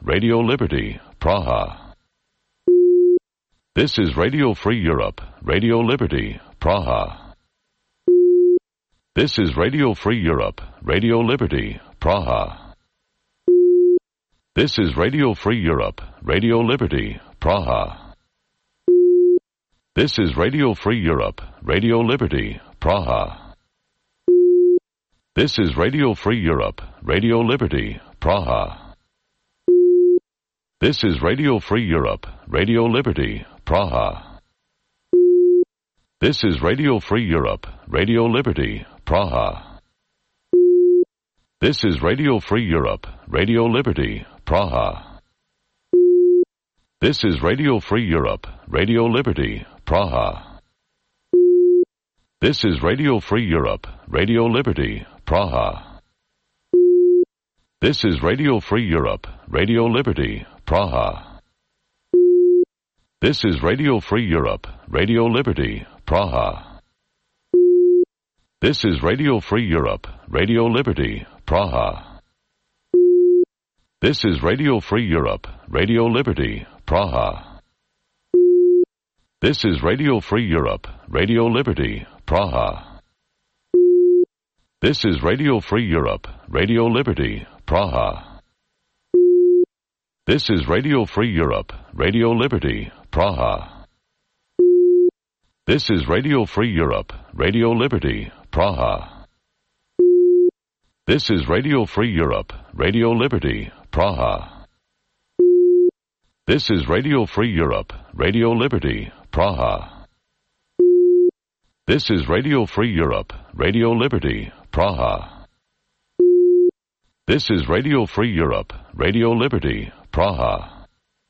Radio Liberty, Praha. This is Radio Free Europe, Radio Liberty, Praha. This is Radio Free Europe, Radio Liberty, Praha. This is Radio Free Europe, Radio Liberty, Praha. This is Radio Free Europe, Radio Liberty, Praha. This is Radio Free Europe, Radio Liberty, Praha. This is Radio Free Europe, Radio Liberty, Praha. This is Radio Free Europe, Radio Liberty, Praha. This is Radio Free Europe, Radio Liberty, Praha. This is Radio Free Europe, Radio Liberty, Praha. This is Radio Free Europe, Radio Liberty, Praha. This is Radio Free Europe, Radio Liberty, Praha. This is Radio Free Europe, Radio Liberty, Praha. This is Radio Free Europe, Radio Liberty, Praha. This is Radio Free Europe, Radio Liberty, Praha. This is Radio Free Europe, Radio Liberty, Praha. This is Radio Free Europe, Radio Liberty, Praha. This is Radio Free Europe, Radio Liberty, Praha. This is Radio Free Europe, Radio Liberty, Praha. This is Radio Free Europe, Radio Liberty, Praha. This is Radio Free Europe, Radio Liberty, Praha. This is Radio Free Europe, Radio Liberty, Praha. This is Radio Free Europe, Radio Liberty, Praha.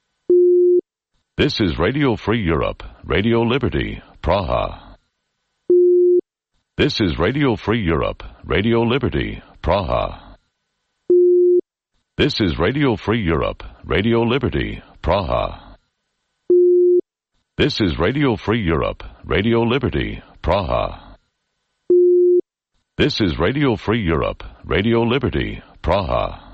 This is Radio Free Europe, Radio Liberty, Praha. This is Radio Free Europe, Radio Liberty, Praha. This is Radio Free Europe, Radio Liberty, Praha. This is Radio Free Europe, Radio Liberty, Praha. This is Radio Free Europe, Radio Liberty, Praha.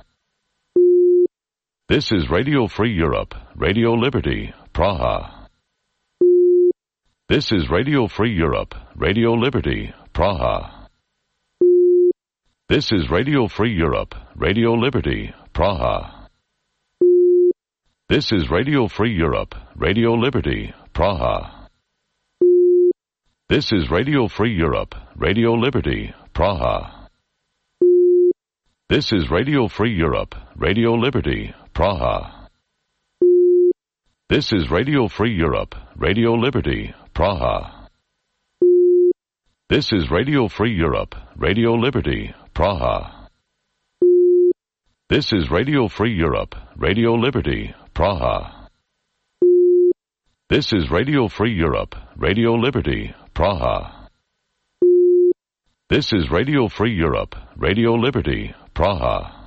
This is Radio Free Europe, Radio Liberty, Praha. This is Radio Free Europe, Radio Liberty, Praha. This is Radio Free Europe, Radio Liberty, Praha. This is Radio Free Europe, Radio Liberty, Praha. This is Radio Free Europe, Radio Liberty, Praha. This is Radio Free Europe, Radio Liberty, Praha. This is Radio Free Europe, Radio Liberty, Praha. This is Radio Free Europe, Radio Liberty, Praha. This is Radio Free Europe, Radio Liberty, Praha. This is Radio Free Europe, Radio Liberty, Praha. This is Radio Free Europe, Radio Liberty, Praha.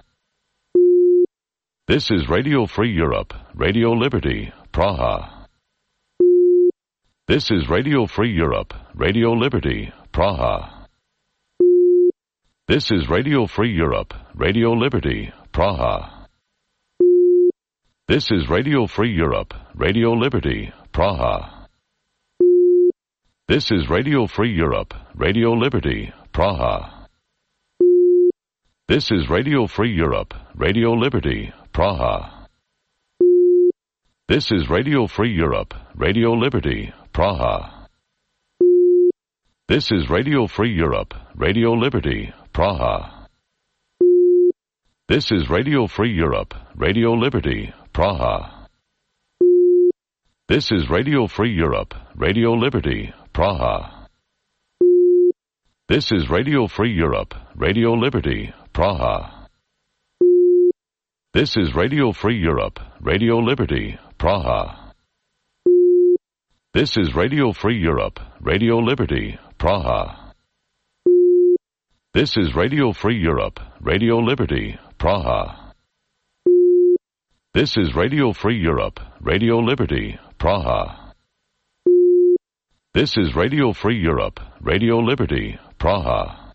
This is Radio Free Europe, Radio Liberty, Praha. This is Radio Free Europe, Radio Liberty, Praha. This is Radio Free Europe, Radio Liberty, Praha. This is Radio Free Europe, Radio Liberty, Praha. This is Radio Free Europe, Radio Liberty, Praha. This is Radio Free Europe, Radio Liberty, Praha. This is Radio Free Europe, Radio Liberty, Praha. This is Radio Free Europe, Radio Liberty, Praha. This is Radio Free Europe, Radio Liberty, Praha. This is Radio Free Europe, Radio Liberty, Praha. This is Radio Free Europe, Radio Liberty, Praha. This is Radio Free Europe, Radio Liberty, Praha. This is Radio Free Europe, Radio Liberty, Praha. This is Radio Free Europe, Radio Liberty, Praha. This is Radio Free Europe, Radio Liberty, Praha. This is Radio Free Europe, Radio Liberty, Praha.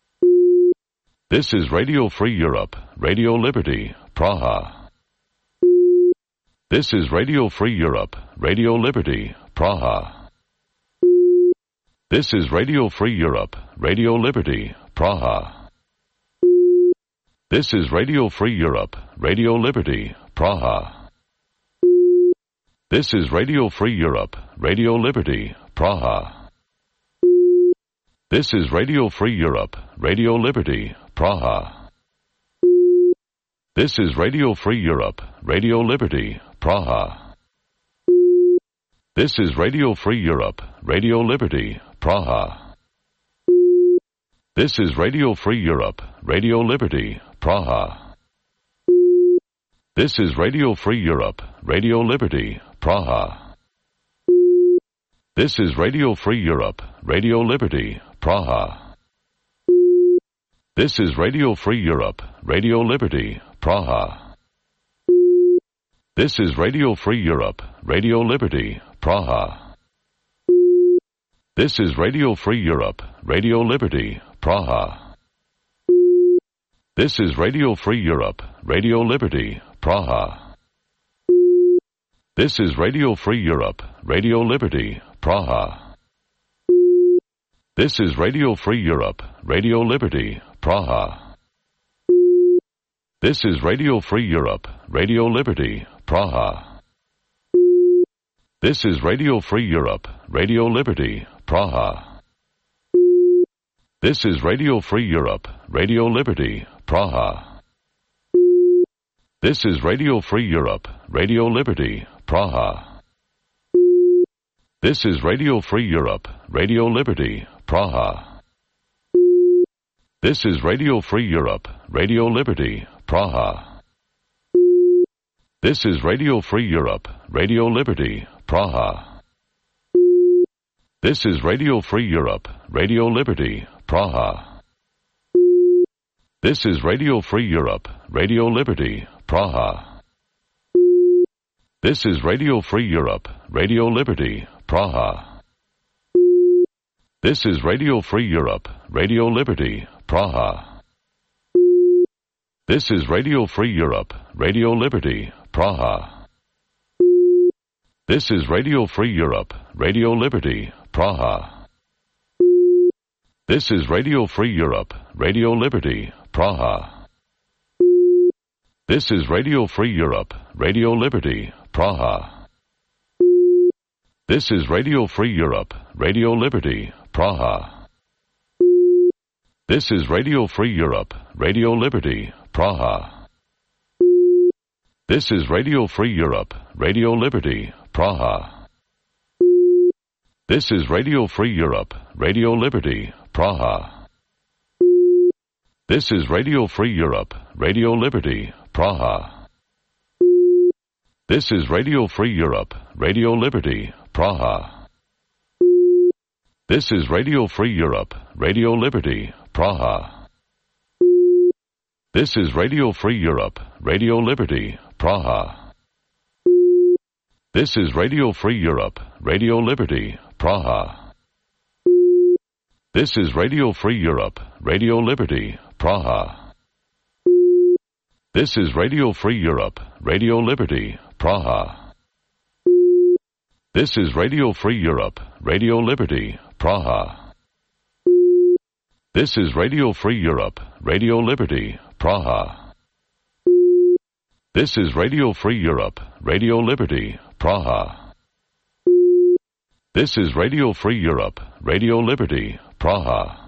This is Radio Free Europe, Radio Liberty, Praha. This is Radio Free Europe, Radio Liberty, Praha. This is Radio Free Europe, Radio Liberty, Praha. This is Radio Free Europe, Radio Liberty, Praha. This is Radio Free Europe, Radio Liberty, Praha. This is Radio Free Europe, Radio Liberty, Praha. This is Radio Free Europe, Radio Liberty, Praha. This is Radio Free Europe, Radio Liberty, Praha. This is Radio Free Europe, Radio Liberty, Praha. This is Radio Free Europe, Radio Liberty, Praha. This is Radio Free Europe, Radio Liberty, Praha. This is Radio Free Europe, Radio Liberty, Praha. This is Radio Free Europe, Radio Liberty, Praha. This is Radio Free Europe, Radio Liberty, Praha. This is Radio Free Europe, Radio Liberty, Praha. This is Radio Free Europe, Radio Liberty, Praha. This is Radio Free Europe, Radio Liberty, Praha. This is Radio Free Europe, Radio Liberty, Praha. This is Radio Free Europe, Radio Liberty, Praha. This is Radio Free Europe, Radio Liberty, Praha. This is Radio Free Europe, Radio Liberty, Praha. This is Radio Free Europe, Radio Liberty, Praha. This is Radio Free Europe, Radio Liberty, Praha. This is Radio Free Europe, Radio Liberty, Praha. This is Radio Free Europe, Radio Liberty, Praha. This is Radio Free Europe, Radio Liberty, Praha. This is Radio Free Europe, Radio Liberty, Praha. This is Radio Free Europe, Radio Liberty, Praha. This is Radio Free Europe, Radio Liberty, Praha. This is Radio Free Europe, Radio Liberty, Praha. This is Radio Free Europe, Radio Liberty, Praha. This is Radio Free Europe, Radio Liberty, Praha. This is Radio Free Europe, Radio Liberty, Praha. This is Radio Free Europe, Radio Liberty, Praha. This is Radio Free Europe, Radio Liberty, Praha. This is Radio Free Europe, Radio Liberty, Praha. This is Radio Free Europe, Radio Liberty, Praha. This is Radio Free Europe, Radio Liberty, Praha. This is Radio Free Europe, Radio Liberty, Praha. This is Radio Free Europe, Radio Liberty, Praha. This is Radio Free Europe, Radio Liberty, Praha. This is Radio Free Europe, Radio Liberty, Praha. This is Radio Free Europe, Radio Liberty, Praha. This is Radio Free Europe, Radio Liberty, Praha. This is Radio Free Europe, Radio Liberty, Praha. This is Radio Free Europe, Radio Liberty, Praha. This is Radio Free Europe, Radio Liberty, Praha.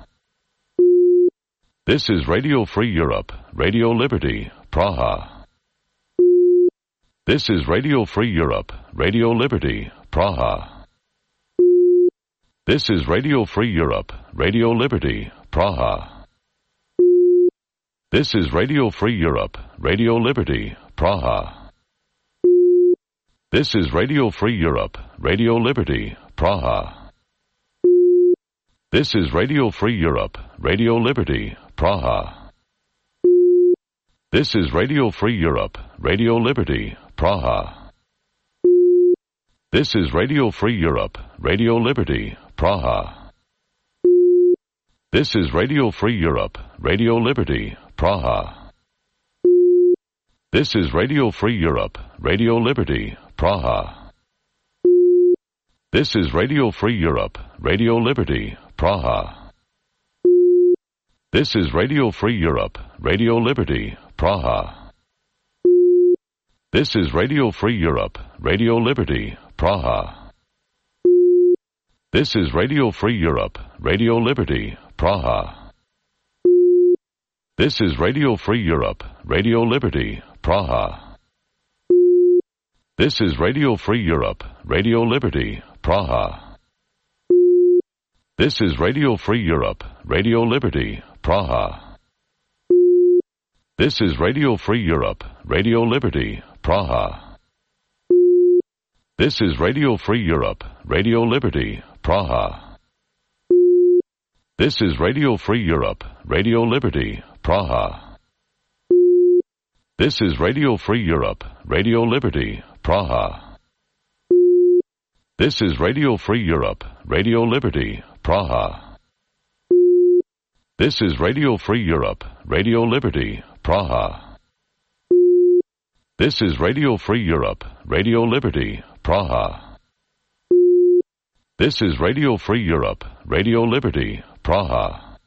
This is Radio Free Europe, Radio Liberty, Praha. This is Radio Free Europe, Radio Liberty, Praha. This is Radio Free Europe, Radio Liberty, Praha. This is Radio Free Europe, Radio Liberty, Praha. This is Radio Free Europe, Radio Liberty, Praha. This is Radio Free Europe, Radio Liberty, Praha. This is Radio Free Europe, Radio Liberty, Praha. This is Radio Free Europe, Radio Liberty, Praha. This is Radio Free Europe, Radio Liberty, Praha. This is Radio Free Europe, Radio Liberty, Praha. This is Radio Free Europe, Radio Liberty, Praha. This is Radio Free Europe, Radio Liberty, Praha. This is Radio Free Europe, Radio Liberty, Praha. This is Radio Free Europe, Radio Liberty, Praha. This is Radio Free Europe, Radio Liberty, Praha. This is Radio Free Europe, Radio Liberty, Praha. This is Radio Free Europe, Radio Liberty, Praha. This is Radio Free Europe, Radio Liberty, Praha. This is Radio Free Europe, Radio Liberty, Praha. This is Radio Free Europe, Radio Liberty, Praha. This is Radio Free Europe, Radio Liberty, Praha. This is Radio Free Europe, Radio Liberty, Praha. This is Radio Free Europe, Radio Liberty, Praha. This is Radio Free Europe, Radio Liberty, Praha. This is Radio Free Europe, Radio Liberty, Praha.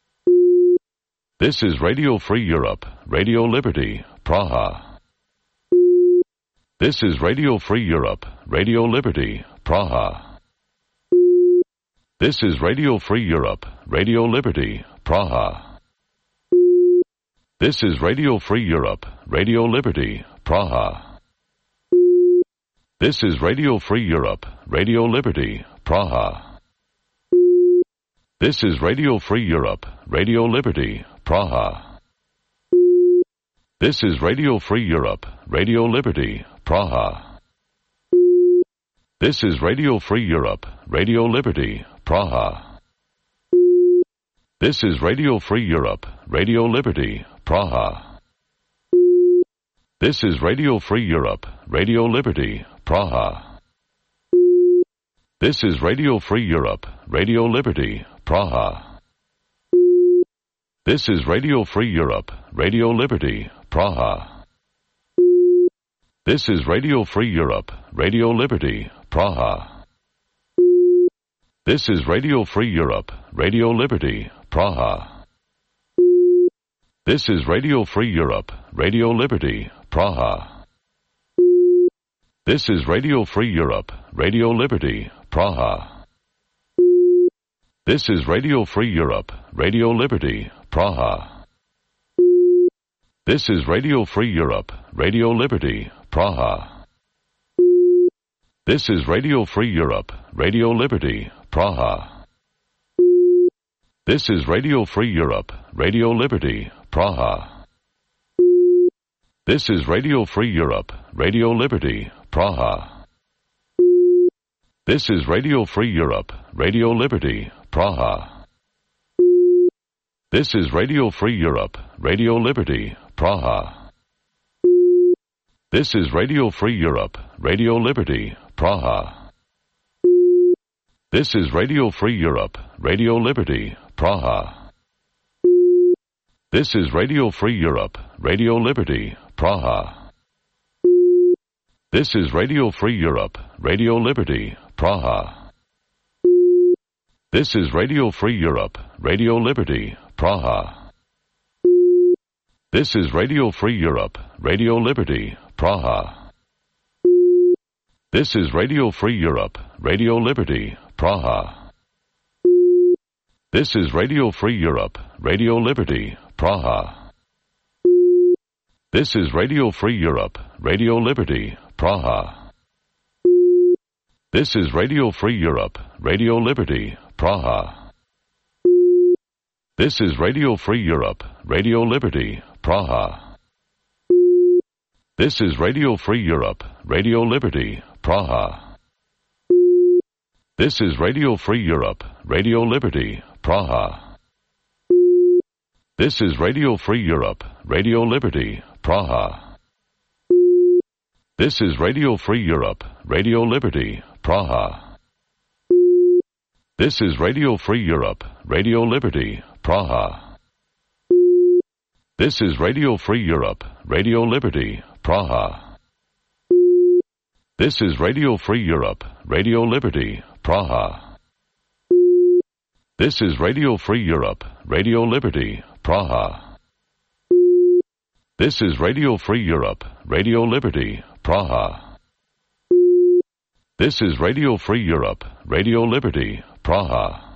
This is Radio Free Europe, Radio Liberty, Praha. This is Radio Free Europe, Radio Liberty, Praha. This is Radio Free Europe, Radio Liberty, Praha. This is Radio Free Europe, Radio Liberty, Praha. This is Radio Free Europe, Radio Liberty, Praha. This is Radio Free Europe, Radio Liberty, Praha. This is Radio Free Europe, Radio Liberty, Praha. This is Radio Free Europe, Radio Liberty, Praha. This is Radio Free Europe, Radio Liberty, Praha. This is Radio Free Europe, Radio Liberty, Praha. This is Radio Free Europe, Radio Liberty, Praha. This is Radio Free Europe, Radio Liberty, Praha. This is Radio Free Europe, Radio Liberty, Praha. This is Radio Free Europe, Radio Liberty, Praha. This is Radio Free Europe, Radio Liberty, Praha. This is Radio Free Europe, Radio Liberty, Praha. This is Radio Free Europe, Radio Liberty, Praha. This is Radio Free Europe, Radio Liberty, Praha. This is Radio Free Europe, Radio Liberty, Praha. This is Radio Free Europe, Radio Liberty, Praha. This is Radio Free Europe, Radio Liberty, Praha. This is Radio Free Europe, Radio Liberty, Praha. This is Radio Free Europe, Radio Liberty, Praha. This is Radio Free Europe, Radio Liberty, Praha. This is Radio Free Europe, Radio Liberty, Praha. This is Radio Free Europe, Radio Liberty, Praha. This is Radio Free Europe, Radio Liberty, Praha. This is Radio Free Europe, Radio Liberty, Praha. This is Radio Free Europe, Radio Liberty, Praha. This is Radio Free Europe, Radio Liberty, Praha. This is Radio Free Europe, Radio Liberty, Praha. This is Radio Free Europe, Radio Liberty, Praha. This is Radio Free Europe, Radio Liberty, Praha. This is Radio Free Europe, Radio Liberty, Praha. This is Radio Free Europe, Radio Liberty, Praha. This is Radio Free Europe, Radio Liberty, Praha. This is Radio Free Europe, Radio Liberty, Praha. This is Radio Free Europe, Radio Liberty, Praha. This is Radio Free Europe, Radio Liberty, Praha. This is Radio Free Europe, Radio Liberty, Praha. This is Radio Free Europe, Radio Liberty, Praha. This is Radio Free Europe, Radio Liberty, Praha. This is Radio Free Europe, Radio Liberty, Praha. This is Radio Free Europe, Radio Liberty, Praha.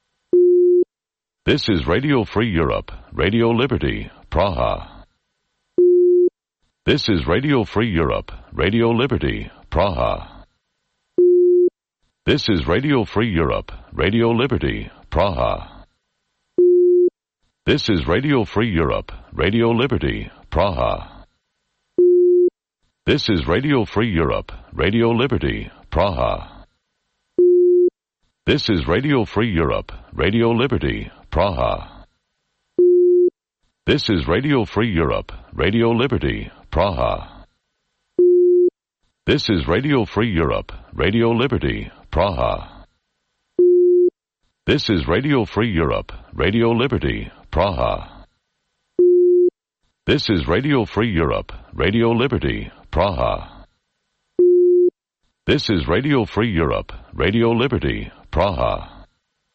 This is Radio Free Europe, Radio Liberty, Praha. This is Radio Free Europe, Radio Liberty, Praha. This is Radio Free Europe, Radio Liberty, Praha. This is Radio Free Europe, Radio Liberty, Praha. This is Radio Free Europe, Radio Liberty, Praha. This is Radio Free Europe, Radio Liberty, Praha. This is Radio Free Europe, Radio Liberty, Praha. This is Radio Free Europe, Radio Liberty, Praha. This is Radio Free Europe, Radio Liberty, Praha. This is Radio Free Europe, Radio Liberty, Praha. This is Radio Free Europe, Radio Liberty, Praha.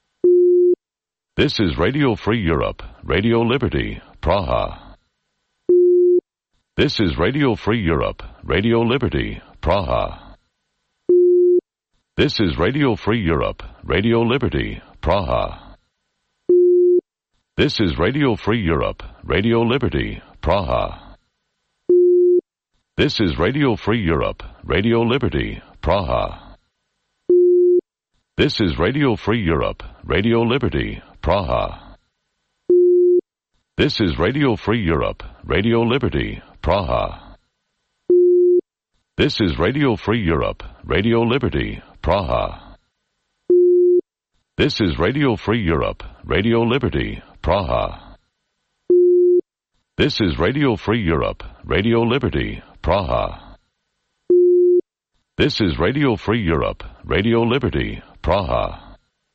This is Radio Free Europe, Radio Liberty, Praha. This is Radio Free Europe, Radio Liberty, Praha. This is Radio Free Europe, Radio Liberty, Praha. This is Radio Free Europe, Radio Liberty, Praha. This is Radio Free Europe, Radio Liberty, Praha. This is Radio Free Europe, Radio Liberty, Praha. This is Radio Free Europe, Radio Liberty, Praha. This is Radio Free Europe, Radio Liberty, Praha. This is Radio Free Europe, Radio Liberty, Praha. This is Radio Free Europe, Radio Liberty, Praha. This is Radio Free Europe, Radio Liberty, Praha.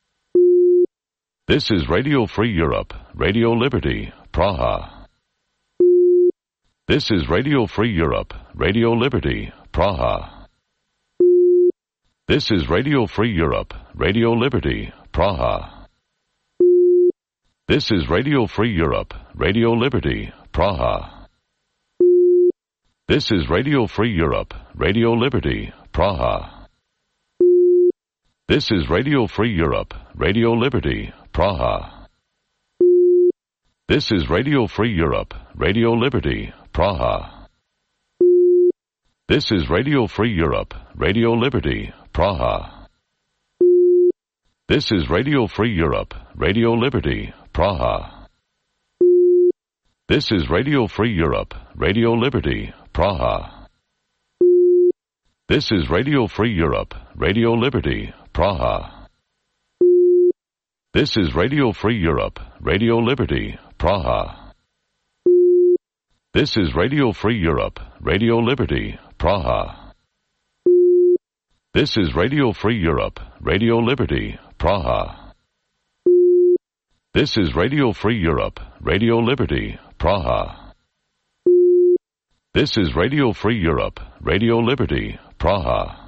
This is Radio Free Europe, Radio Liberty, Praha. This is Radio Free Europe, Radio Liberty, Praha. This is Radio Free Europe, Radio Liberty, Praha. This is Radio Free Europe, Radio Liberty, Praha. This is Radio Free Europe, Radio Liberty, Praha. This is Radio Free Europe, Radio Liberty, Praha. This is Radio Free Europe, Radio Liberty, Praha. This is Radio Free Europe, Radio Liberty, Praha. This is Radio Free Europe, Radio Liberty, Praha. This is Radio Free Europe, Radio Liberty, Praha. This is Radio Free Europe, Radio Liberty, Praha. This is Radio Free Europe, Radio Liberty, Praha. This is Radio Free Europe, Radio Liberty, Praha. This is Radio Free Europe, Radio Liberty, Praha. This is Radio Free Europe, Radio Liberty, Praha. This is Radio Free Europe, Radio Liberty, Praha.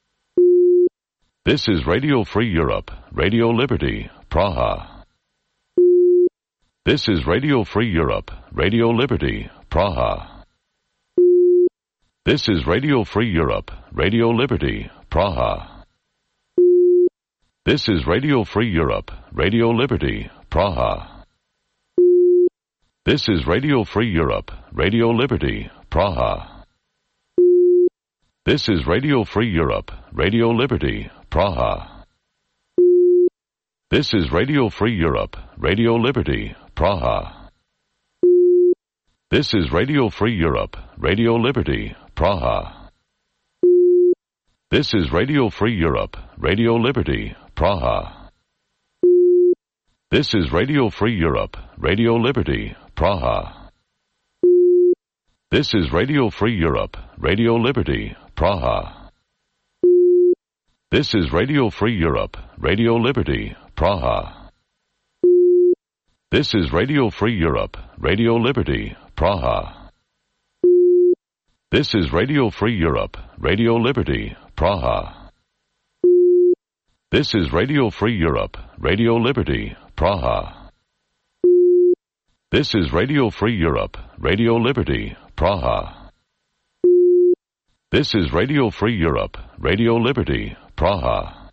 This is Radio Free Europe, Radio Liberty, Praha. This is Radio Free Europe, Radio Liberty, Praha. This is Radio Free Europe, Radio Liberty, Praha. This is Radio Free Europe, Radio Liberty, Praha. This is Radio Free Europe, Radio Liberty, Praha. This is Radio Free Europe, Radio Liberty, Praha. This is Radio Free Europe, Radio Liberty, Praha. This is Radio Free Europe, Radio Liberty, Praha. This is Radio Free Europe, Radio Liberty, Praha. This is Radio Free Europe, Radio Liberty, Praha. This is Radio Free Europe, Radio Liberty, Praha. This is Radio Free Europe, Radio Liberty, Praha. This is Radio Free Europe, Radio Liberty, Praha. This is Radio Free Europe, Radio Liberty, Praha. This is Radio Free Europe, Radio Liberty, Praha. This is Radio Free Europe, Radio Liberty, Praha. This is Radio Free Europe, Radio Liberty, Praha.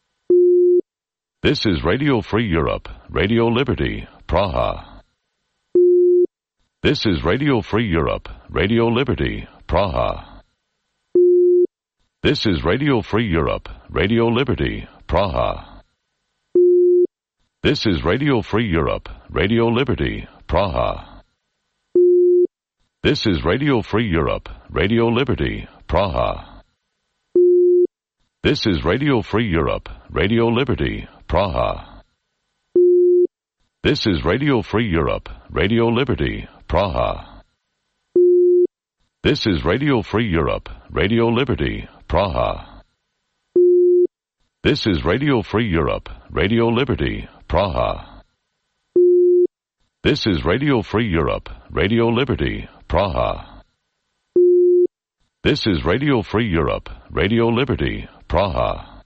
This is Radio Free Europe, Radio Liberty, Praha. This is Radio Free Europe, Radio Liberty, Praha. This is Radio Free Europe, Radio Liberty, Praha. This is Radio Free Europe, Radio Liberty, Praha. This is Radio Free Europe, Radio Liberty, Praha. This is Radio Free Europe, Radio Liberty, Praha. This is Radio Free Europe, Radio Liberty, Praha. This is Radio Free Europe, Radio Liberty, Praha. This is Radio Free Europe, Radio Liberty, Praha. This is Radio Free Europe, Radio Liberty, Praha. This is Radio Free Europe, Radio Liberty, Praha.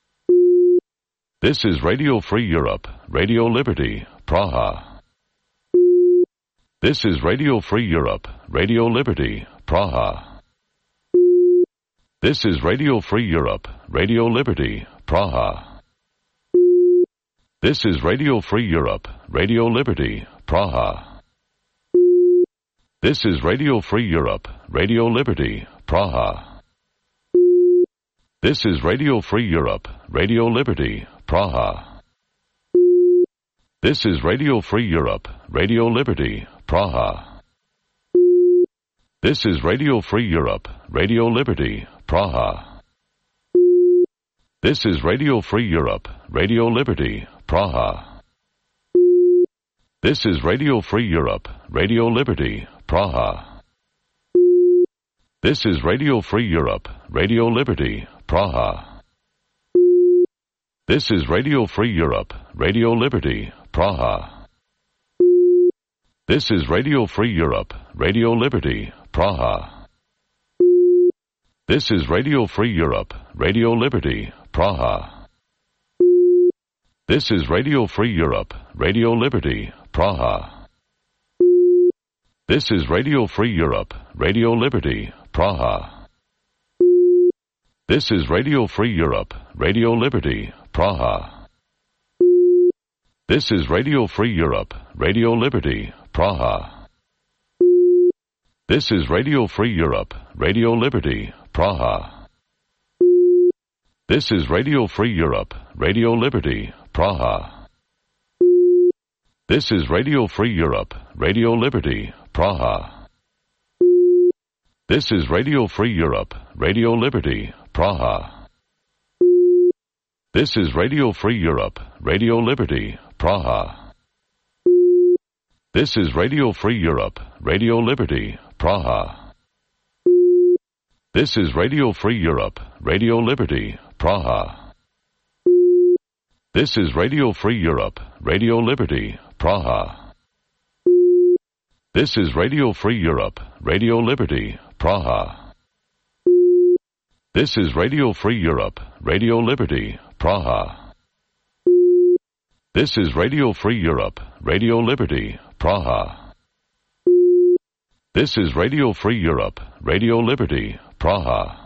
This is Radio Free Europe, Radio Liberty, Praha. This is Radio Free Europe, Radio Liberty, Praha. This is Radio Free Europe, Radio Liberty, Praha. This is Radio Free Europe, Radio Liberty, Praha. This is Radio Free Europe, Radio Liberty, Praha. This is Radio Free Europe, Radio Liberty, Praha. This is Radio Free Europe, Radio Liberty, Praha. This is Radio Free Europe, Radio Liberty, Praha. This is Radio Free Europe, Radio Liberty, Praha. This is Radio Free Europe, Radio Liberty, Praha. This is Radio Free Europe, Radio Liberty, Praha. This is Radio Free Europe, Radio Liberty, Praha. This is Radio Free Europe, Radio Liberty, Praha. This is Radio Free Europe, Radio Liberty, Praha. This is Radio Free Europe, Radio Liberty, Praha. This is Radio Free Europe, Radio Liberty, Praha. This is Radio Free Europe, Radio Liberty, Praha. This is Radio Free Europe, Radio Liberty, Praha. This is Radio Free Europe, Radio Liberty, Praha. This is Radio Free Europe, Radio Liberty, Praha. This is Radio Free Europe, Radio Liberty, Praha. This is Radio Free Europe, Radio Liberty, Praha. This is Radio Free Europe, Radio Liberty, Praha. This is Radio Free Europe, Radio Liberty, Praha. This is Radio Free Europe, Radio Liberty, Praha. This is Radio Free Europe, Radio Liberty, Praha. This is Radio Free Europe, Radio Liberty, Praha. This is Radio Free Europe, Radio Liberty, Praha. This is Radio Free Europe, Radio Liberty, Praha. This is Radio Free Europe, Radio Liberty, Praha.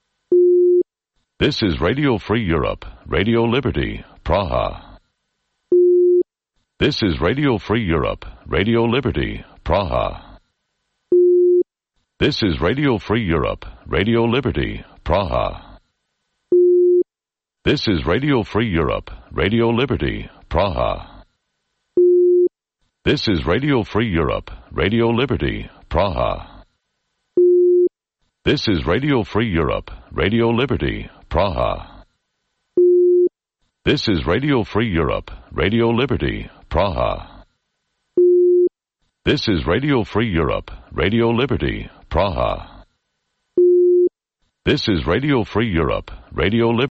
This is Radio Free Europe, Radio Liberty, Praha. This is Radio Free Europe, Radio Liberty, Praha. This is Radio Free Europe, Radio Liberty, Praha. This is Radio Free Europe, Radio Liberty, Praha. This is Radio Free Europe, Radio Liberty, Praha. This is Radio Free Europe, Radio Liberty, Praha. This is Radio Free Europe, Radio Liberty, Praha. This is Radio Free Europe, Radio Liberty, Praha. This is Radio Free Europe, Radio Liberty.